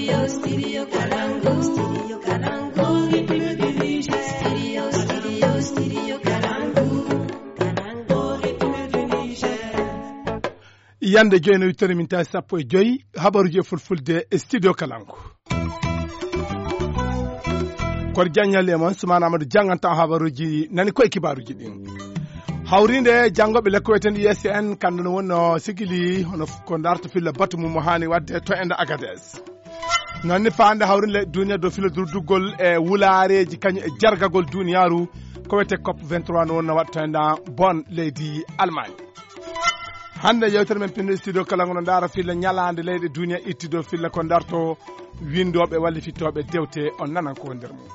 Studio Kalangu. Studio Kalangu. Studio Kalangu. Yande joyno wittere min tawi sappo e joyi habaruji e fulfulde e studio Kalangu. Kono jagnyalle mon Soumana Amadou janganta habaruji nani koye kibaruji ɗin. Hawrinde jangoɓe lekko weten ISN kanduno wonno sigili hono ko darto filla batu mum mo hani wadde to enda Agadez. Nonni faande hawrinde duniya do filla durdugol e wulareji kañum e jargagol duniyaru ko wete COP 23 no wonno watta enda Bonn leydi Allemagne. Hande yewtere men pinno studio Kalangu no ndara filla nyalande leydi duniya ittido filla ko darto windoɓe wallifitoɓe dewte on nanan ko nder mum.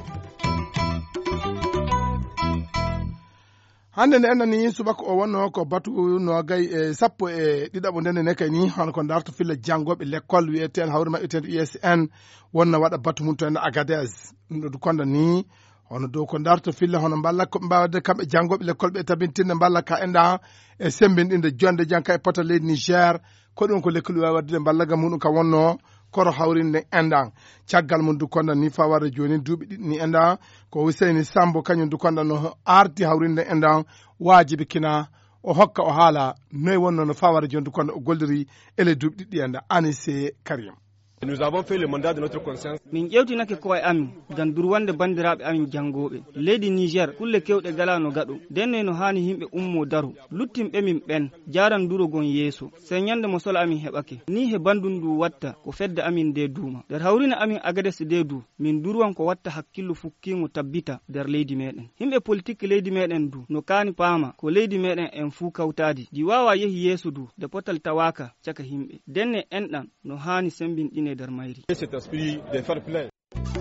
Hande ne enani subaka o wonno ko batu no gay e sappo e ɗiɗaɓo ndene ne kay ni hono ko darto filla jangoɓe l'école wi'eten hawre maɓɓeten ISN wonna waɗa batu mum to en Agadez ɗum ɗo konda ni hono dow ko darto filla hono mballa ko mbawde kamɓe jangoɓe l'école ɓe tabintinde mballa ka enda e sembinɗinde jonde janka e pota leydi Niger ko ɗum ko lekkol wawi wadde mballaga muɗum ka wonno koro hawrinde endan caggal mum dukonda ni fa warde joni duuɓi ɗiɗi ni endan ko Husseini Sambo kañum dukonda no ardi hawrinde endan wajibi kina o hokka o haala noy wonno no fa warde joni dukonda o golliri ele duuɓi ɗiɗɗi enda Anissé Karim. Nous avons fait le mandat de notre conscience. Min ƴewtinake koye amin ngam durwande bandiraɓe amin jangoɓe leydi Niger kulle kewɗe gala no gaɗo denne no hani himɓe ummo daru luttimɓe min ɓen jaran durogon yeeso sey ñande mo sola amin heɓake ni he bandum ndu watta ko fedde amin nde duuma nder hawrina amin Agadez nde du min durwan ko watta hakkillu fukkingo tabbita nder leydi meɗen himɓe politique leydi meɗen du no kaani paama ko leydi meɗen en fuu kawtadi di wawa yehi yeeso du de potal tawaka caka himɓe denne enɗan no hani sembinɗine nder mayri. Cet esprit de fair play.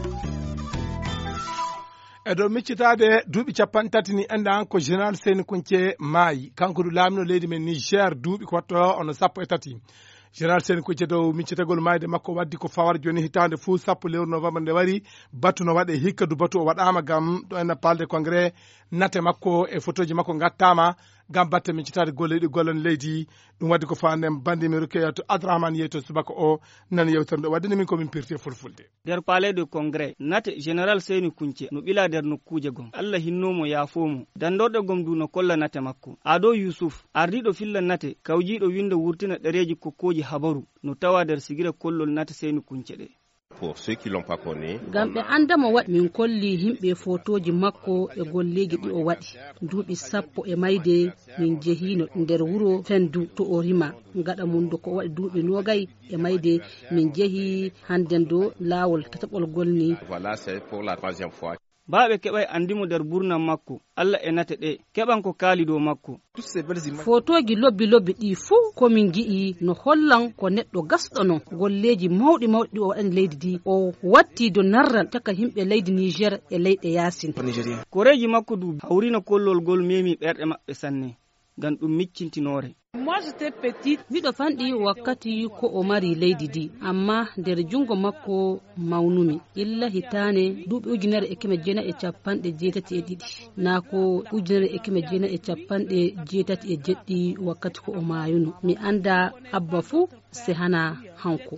E dow miccitade duuɓi capanɗe tati ni endan ko général Seyni Kounce maayi kanko du laamino leydi men Niger duuɓi ko watto ono sappo e tati général Seyni Kounce dow miccitagol maayde makko waddi ko fawar joni hitande fuu sappo lewru novembre nde wari batu no waɗe hikka du batu o waɗama gam ɗo enna palde congrès nate makko e photoji makko gattama gam batte miccitade golleɗi gollon leydi ɗum waddi ko fandem bandimi Rukeyatou Abdourahmane yeeto subaka o nani yewtere nde waddini min komin pirti fulfulde nder palais de congrès nate général Seyni Kounce no ɓila nder nokkuje gom Allah hinnomo yaafomo dandorɗo gom du no kolla nate makko Ado Youssouf ardiɗo filla nate kawjiɗo windo wurtina ɗereji kokkoji habaru no tawa nder sigira kollol nate Seyni Kounce ɗe. Pour ceux qui l'ont pas connu. Gam ɓe andamo waɗi min kolli himɓe fotoji makko e golleji ɗi o waɗi duuɓi sappo e mayde min jehino nder wuro Fendu to o rima gaɗa mum do ko waɗi duuɓi nogay e mayde min jehi handen do lawol tataɓol golni. Voilà, c'est pour la troisième fois. Baaɓe keɓay andimo nder burnan makko Allah e nate ɗe keɓan ko kaali dow makko. Fotoji lobbi ɗi fuu komin gi'i no hollan ko neɗɗo gasɗono golleji mawɗi ɗi o waɗani leydi di o watti do narral caka himɓe leydi Niger e leyɗe yasin. Koreji makko du hawrino kollol gol memi ɓerɗe maɓɓe sanne ngam ɗum miccintinore. Miɗo fanɗi wakkati ko o mari leydi di amma nder jungo makko mawnumi illa hitane duuɓi ujunere e keme jeena e capanɗe jeetati e ɗiɗi na ko ujunere e keme jeena e capanɗe jeetati e jeɗɗi wakkati ko o mayuno mi anda abba fuu se hana hanko.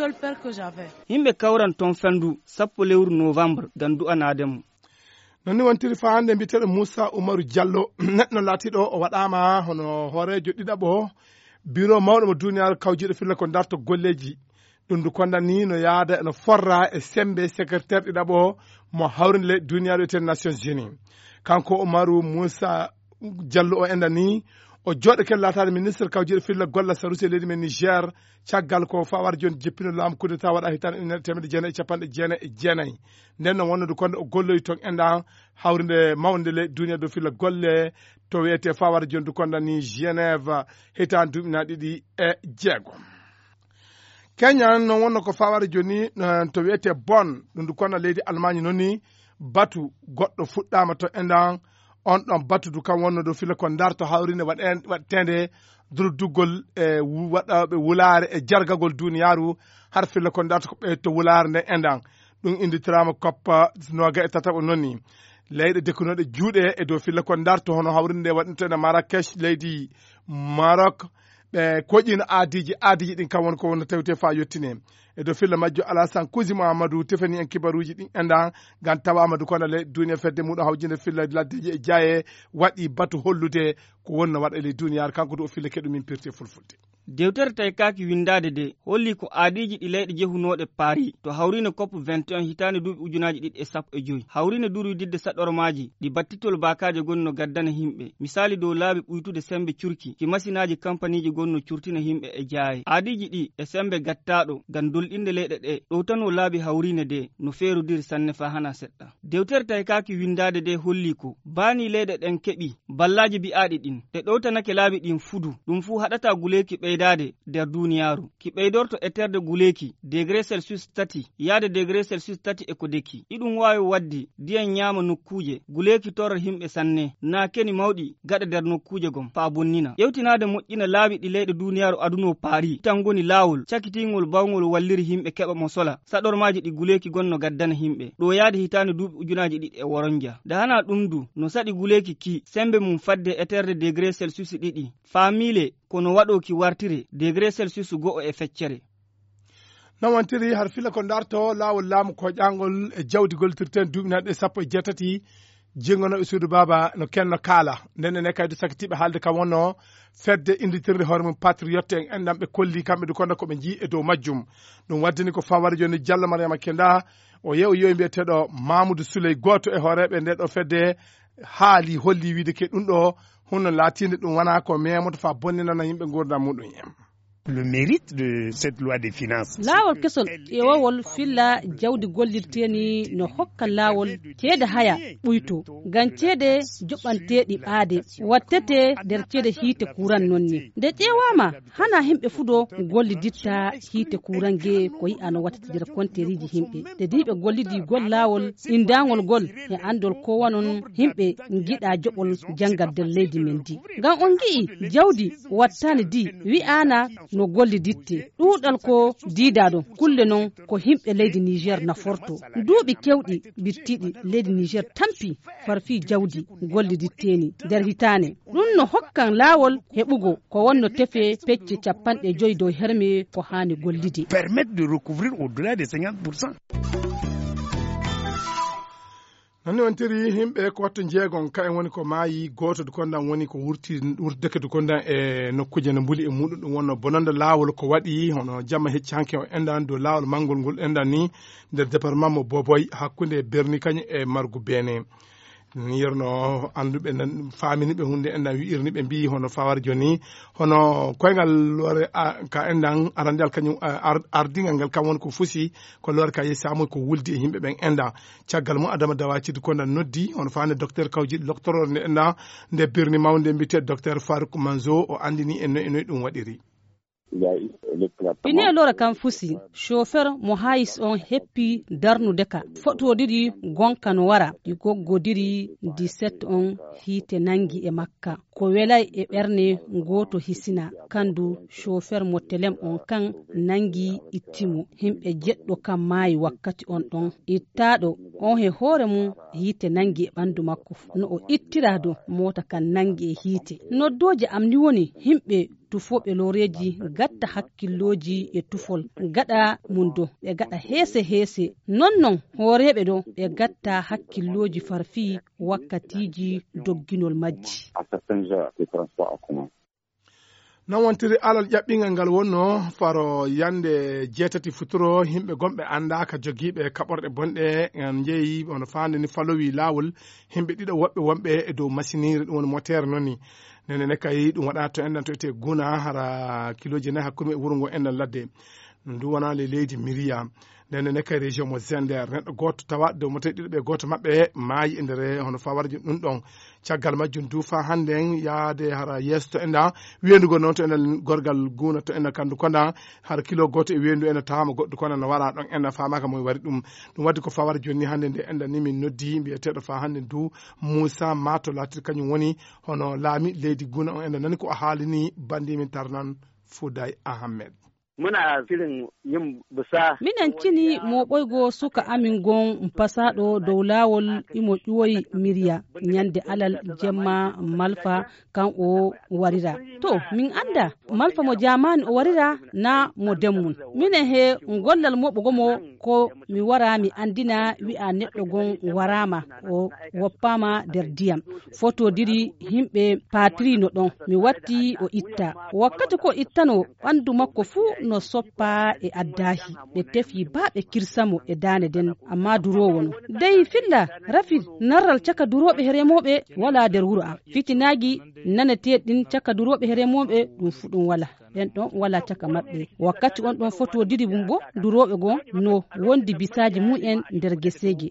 Himɓe kawran ton Fendu sappo lewru novembre ngam du'anademo. nonni wontiri fa hande mbiteɗo Moussa Oumarou Diallo neɗɗo laatiɗo o waɗama hono hoorejo ɗiɗaɓo bureau mawɗo mo duniyaru kawjiɗo filla ko darto golleji ɗum du kondani no yaada no forra e sembe secrétaire ɗiɗaɓo mo hawrinde duniyaru eten Nations Unies kanko Oumarou Moussa Diallo o endani o jooɗo ken latade ministre kawjiɗo filla golla sarusi leydi men Niger caggal ko fawar joni jeppino laamu coup d'état waɗa hitande ujunere temedde jeenayi e capanɗe jeenayi e jeenayi nden noon wonno du konde o golloyi toon enɗan hawrinde mawde le duniya do filla golle to wiyete fawar joni du kondani Genève hitande duuɓina ɗiɗi e jeegom. Kenya noon wonno ko fawar joni to wiyete Bonn ɗum du konna leydi Allemagne noon ni batu goɗɗo fuɗɗama to enɗan on ɗon battudu kam wonno do fila ko darto hawrinde waɗtende durdugol e waɗaɓe wulare e jargagol duniyaru har filla ko darto ko ɓe to wulare nde endan ɗum inditirama koppa noga e tataɓo nonni leyɗe dekkunoɗe juuɗe e dow filla ko darto hono hawrinde waɗintene Marrakech leydi Maroc ɓe koƴino aadiji ɗin kam woni ko wonno tawte fa yettine e dow filla majjo Alassane Kousi Mahamadou tefani en kibaruji ɗin endan gan tawa Amadou Konale duniya fedde muɗum hawjinde filla laddeji e jaye waɗi batu hollude ko wonno waɗa le duniyar kanko do o filla keɗumin pirte fulfulde dewtere tay kaki windade de holli ko aadiji ɗi leyɗe jehunoɗe paari to hawrino COP 21 hitande duuɓi ujunaji ɗiɗi e sappo e joyi hawrino durudidde saɗormaji ɗi battitol bakaje gonno gaddana himɓe misali dow laaɓi ɓuytude sembe curki ki masinaji kampaniji gonno curtina himɓe e jaaye aadiji ɗi e sembe gattaɗo gam dolɗinde leyɗe ɗe ɗow tan o laaɓi hawrine de no feerodiri sanne fa hana seɗɗa dewtere tay kaki windade de holli ko baani leyɗe ɗen keɓi ballaji bi'aɗi ɗin ɗe ɗowtanake laaɓi ɗin fudu ɗum fu haɗata guleki ɓeydade nder duniyaru ki ɓeydorto e terde guleki degré celsius 3 yaade degré celsius 3 e ko deki iɗum wawi waddi diyan ñaama nokkuje guleki torra himɓe sanne na keni mawɗi gaɗa nder nokkuje gom fa bonnina ƴewtinade moƴƴina laaɓi ɗi leyɗe duniyaru aduno paari tan goni laawol cakitingol bawgol walliri himɓe keɓa mo sola saɗormaji ɗi guleki gonno gaddana himɓe ɗo yaade hitande duuɓi ujunaji ɗiɗi e woronja nde hana ɗum du no saɗi guleki ki sembe mum fadde e terde degré celsius ɗiɗi famile kono waɗoki wartire degré celsius go'o e feccere non wontiri har fila ko darto laawol laamu ko ƴangol e jawdi gollitirten duuɓinaɗe sappo e jeetati jingono e suudu baba no kenno kaala ndenne kaydo sakitiɓe haalde kam wonno fedde inditirde hoore mum patriote en endam ɓe kolli kamɓe du konno koɓe jii e dow majjum ɗum waddini ko famare joni Diallo Mariama Kenda o yew yoyi mbiyeteɗo Mamoudou Souley goto e hooreɓe nde ɗo fedde haali holli wiide ke ɗum ɗo hunno laatinde ɗum wona ko memoto fa bonninana yimɓe gurdam muɗum en le mérite de cette loi des finances. Laawol kesol ƴewowol filla jawdi gollirteni no hokka laawol ceede haya ɓuyto ngam ceede joɓanteɗi ɓaade wattete nder ceede hiite kuran nonni nde ƴewama hana himɓe fudo golliditta hiite kuran ge ko yi'ano wattete nder konteriji himɓe nde diɓe gollidi gol laawol indagol gol e andol ko wanon himɓe giɗa joɓol jangal nder leydi men di ngam on gi'i jawdi wattani di wi'ana no golliditte ɗuɗal ko diidaɗo kulle non ko himɓe leydi Niger naforto duuɓi kewɗi bittiɗi leydi Niger tampi farfi jawdi golliditteni nder hitane ɗum no hokkan laawol heɓugo ko wonno tefe pecce 50 dow herme ko hani gollide permettre de recouvrir au-delà des 50%. nani wontiri himɓe ko watto jeegon ka en woni ko maayi goto dukondan woni ko wurtideke dukondan e nokkuje no mbuli e muɗum ɗum wonno bonande laawol ko waɗi hono jamma hecci hanke o endan dow laawol mangol ngol endan ni nder département mo Boboy hakkunde Berni kañum e Margu Bene yerno anduɓe faminiɓe hunde endan wi'irni ɓe mbi hono fawar joni hono koyngal lore ka endan arandal kañum ardingal ngal kam woni ko fusi ko lore ka yesamu ko wuldi e yimɓe ɓen endan caggal mum Adama Dawacide kondan noddi hono fande docteur Kawjiɗo docteur nde endan nde birni mawde mbiyete docteur Farouk Manzo o andini en noy ɗum waɗiri ine lora kam fusi chauffeur mo hayis on heppi darnude ka fotodiri gonka no wara ɗi goggodiri 17 on hiite nangi e makka ko welay e ɓerne goto hisina kandu chauffeur mo telem on kan nangi ittimo himɓe jeɗɗo kam maayi wakkati on ɗon ittaɗo on he hoore mum hiite nangi e ɓandu makko no o ittirado mota kan nangi e hiite noddoje am ni woni himɓe tufoɓe loreji gatta hakkilloji e tufol gaɗa mundo ɓe gaɗa heese non hooreɓe ɗo ɓe gatta hakkilloji farfi wakkatiji dogginol majji non wontiri alal ƴaɓɓingal ngal wonno faro yande jeetati futuro himɓe gonɓe andaka jogiiɓe kaɓorɗe bonɗe en jeeyi ono fande ni falowi laawol himɓe ɗiɗo woɓɓe wonɓe e dow masinire ɗum woni motere nonni nene kay ɗum waɗa to endan to ete guna hara kiloji 4 hakkude e wuro ngo endan ladde ndu wona le leydi Miriya nene kay région mo Zender neɗɗo goto tawa dow mote ɗiɗo ɓe goto maɓɓe maayi e nder hono fawarji ɗum ɗon caggal majjum duufa hande yaade hara yeeso to endan wendugo noon to endan gorgal guna to endan kandu konda hara kilo goto e wendu endan tawama goɗɗo konda no wara ɗon endan famaka moye wari ɗum waddi ko fawar joni hande nde endan ni min noddi mbiyeteɗo fa hande du Moussa Mato latiri kañum woni hono laami leydi guna on endan nani ko a haalini bandi min tarnan Fouday Ahmed muna shirin yin bisa. Minan cini mo boygo suka amin gon fasado dowlawol imo ƴuwoyi miriya nyande alal jemma malfa kan o warira. To min anda malfa mo jamani o warira na mo demmun. Mine he ngollal mo bogomo ko mi wara mi andina wi a neɗɗo gon warama o woppama der diyam. Foto diri himɓe patrino ɗon mi watti o itta. Wakkati ko ittano ɓandu makko fu no soppa e addahi ɓe tefi ba ɓe kirsamo e dane den amma durowo no dai filla rafid narral caka duroɓe heremoɓe wala der wuro am fitinagi naneteɗin caka duroɓe heremoɓe ɗum fu ɗum wala ɓen ɗon wala caka maɓɓe wakkati on ɗon foto didi bum bo duroɓe gon no wondi bisaji mu'en nder geseji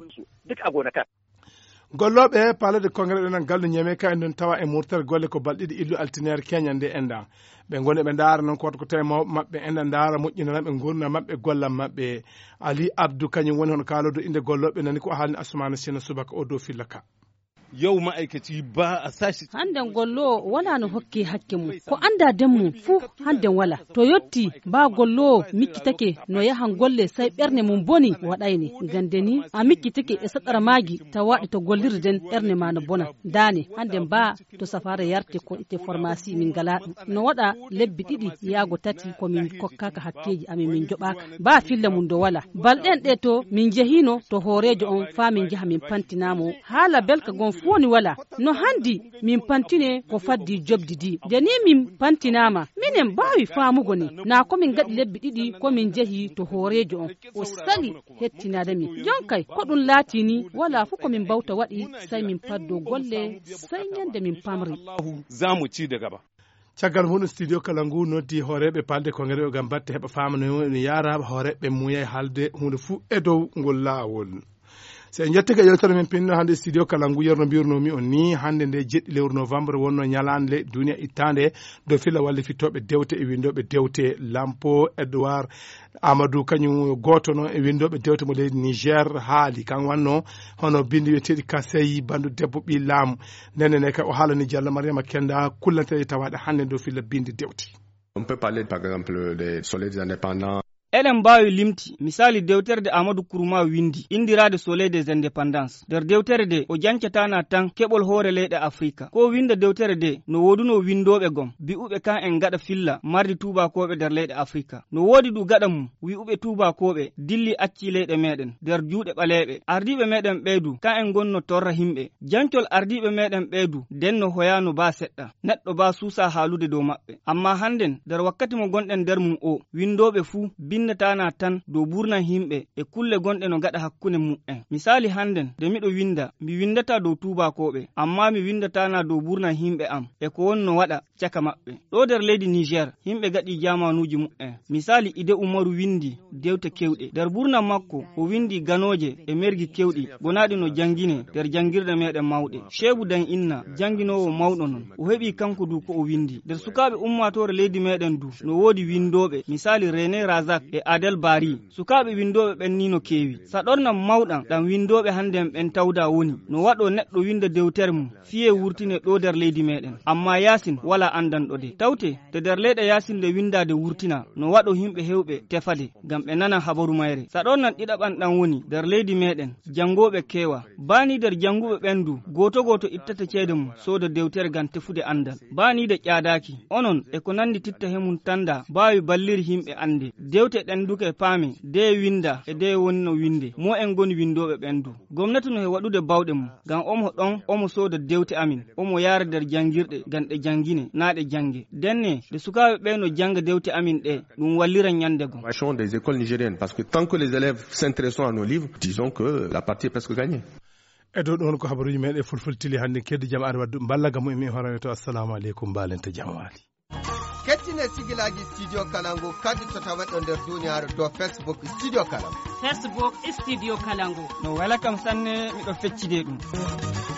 golloɓe palade congrès ɗenan galɗo ñeme ka en ɗon tawa e murtere golle ko balɗiɗi illu altinaire keña nde enɗa ɓe goni ɓe daara noon koto ko tawi mawɓe maɓɓe enɗa daara moƴƴinanaɓe gurna maɓɓe gollam maɓɓe Ali Abdou kañum woni hono kaalodo inde golloɓe nani ko haalni Assoumana Syna subaka o dow filla ka yau ma'aikaci ba a sashi handen gollo wala no hokke hakke mu ko anda demmu fu handen wala to yotti ba gollo mikkitake no yahan golle sai berne mum boni wadayni gandeni a mikkitake e sadara magi ta wadi to gollirden erne ma no bona dane handen ba to safara yarte ko ite pharmacie min gala no wada lebbi didi yago tati ko min kokkaka hakkeji amin min jobaka ba filla mun do wala balden de to min jehino to horejo on fa min jaha min pantinamo hala belka gon woni wala no handi min pantine ko faddi jobdi di deni min pantinama minen bawi famugo ni na ko min gadi lebbi didi ko min jehi to horejo on o sali hettinade mi jonkay ko dun latini wala fu ko min bawta wadi sai min paddo golle sai nyande min pamri zamu ci daga ba caggal hono studio kala ngu noddi horeɓe palde congrès o gam batte heɓa famano no yara horeɓe muya halde hunde fu e dow ngol laawol se jettike yewtere men pinno hande studio kala ngu yerno mbirnomi on ni hande nde jeɗɗi lewru novembre wonno ñalande duniya ittande do filla walle fittoɓe dewte e windoɓe dewte Lampo Edouard Amadou kañum goto noon e windoɓe dewte mo leydi Niger haali kan wanno hono bindi wiyeteɗi Kaseyi bandu debbo ɓi laamu nenene ka o haalani Diallo Mariama Kenda kullante tawaɗe hande do filla bindi dewte. On peut parler par exemple des soleils des indépendants. Elen mbawi limti misali dewtere de Amadou Kourouma windi indirade soleil des indépendances der dewtere de o jancatana tan keɓol hoore leyɗe Afrika ko winda dewtere de no woduno windoɓe gom bi'uɓe kan en gaɗa filla mardi tubakoɓe der leyɗe Afrika no wodi ɗu gaɗa mum wi'uɓe tubakoɓe dilli acci leyɗe meɗen der juuɗe ɓaleɓe ardiɓe meɗen ɓeydu kan en gonno torra himɓe jancol ardiɓe meɗen ɓeydu den no hoyano ba seɗɗa neɗɗo ba suusa haalude dow maɓɓe amma hannden der wakkati mo gonɗen nder mum o windoɓe fuu bindatana tan dow burnan himɓe e kulle gonɗe no gaɗa hakkunde mum'en misali hannden de miɗo winda mi windata dow tubakoɓe amma mi windatana dow burnan himɓe am e ko wonno waɗa caka maɓɓe ɗo nder leydi Niger himɓe gaɗi jamanuji mum'en misali Ide Umaru windi dewte kewɗe der burnan makko o windi ganoje e mergi kewɗi gonaɗi no jangine der jangirde meɗen mawɗe Shebu Dan Inna janginowo mawɗo non o heɓi kanko du ko o windi der sukaɓe ummatore leydi meɗen du no wodi windoɓe misali René Razak e Adel Bari sukaɓe windoɓe ɓen ni no kewi saɗornam mawɗam ɗam windoɓe handen ɓen tawda woni no waɗo neɗɗo winda dewtere mum fiye wurtine ɗo der leydi meɗen amma Yasin wala andanɗo de tawte de der leyɗe Yasin de windade wurtina no waɗo himɓe hewɓe tefade gam ɓe nana habaru mayre saɗornan ɗiɗaɓan ɗan woni der leydi meɗen jangoɓe kewa bani der janguɓe ɓendu goto goto ittata ceede mum soda dewtere gam tefude andal bani de ƴaadaki onon e ko nandi titta hemum tanda bawi balliri himɓe ande dewte ɗen duke paami de winda e de woni no winde mo en goni windoɓe ɓendu gomnati no he waɗude bawɗe mum gam omo ɗon omo soda dewte amin omo yaara der jangirɗe gam ɗe jangine na ɗe jange denne de sukaɓe ɓe no janga dewte amin ɗe ɗum walliran nyande go Des écoles nigériennes parce que tant que les élèves s'intéressent à nos livres disons que la partie est presque gagnée. E dow ɗon ko habaruji meɗe fulfultili hannde keddi jam aɗa waddu ballaga mumen horawe to assalamu aleykum mbalenta jam waali kettine sigilaji studio kalangu kadi to tawaɗo nder duniyaaru to Facebook studio kalangu Facebook studio kalangu no wala kam sanne miɗo feccide ɗum